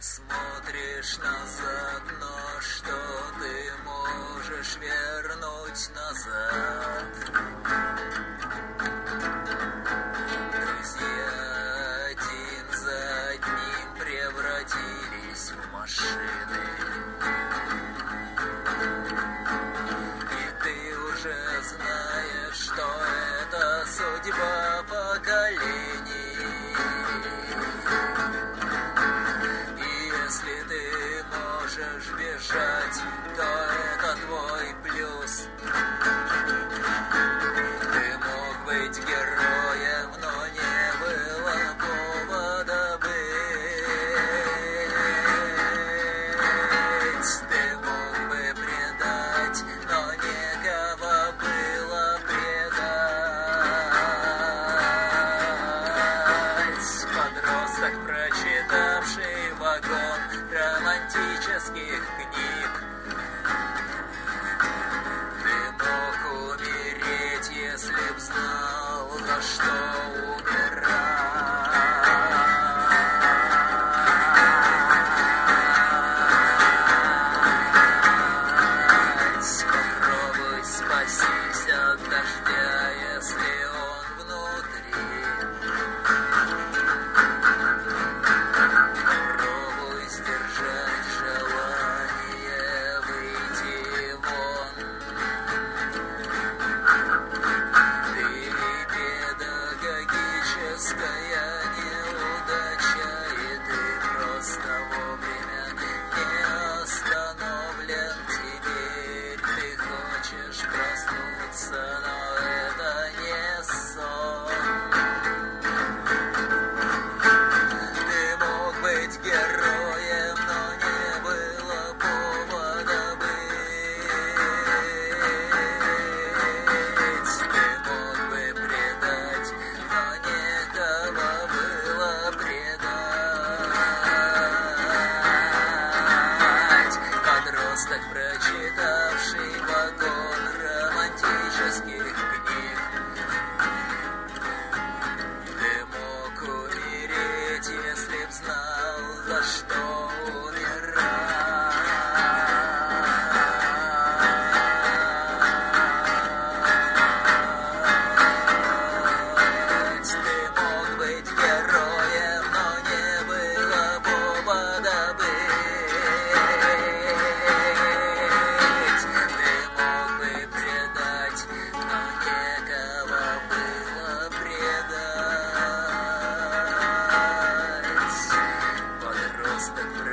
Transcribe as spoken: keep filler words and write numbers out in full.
смотришь назад, но что ты можешь вернуть назад? Друзья один за одним превратились в машины, и ты уже знаешь, что это судьба поколений. Если ты можешь бежать, то это твой плюс. Ты мог быть героем, но не было повода быть. Ты мог бы предать, но некого было предать. Подросток, прочитавший вагон романтических книг. Ты мог умереть, если б знал, за что умирать. Попробуй спастись от дождя, если он внутри. Попробуй сдержать желание выйти вон. Ты педагогическая неудача, и ты просто вовремя не остановлен. Теперь ты хочешь проснуться, но это не сон. Ты мог быть героем, но не было повода быть. Ты мог бы предать, но некого было предать. Подросток, прочитавший вагон романтических книг. Ты мог умереть, если б знал, за что умирать. Ты мог быть героем, но не было повода быть. Ты мог бы предать, но некого было предать. Подросток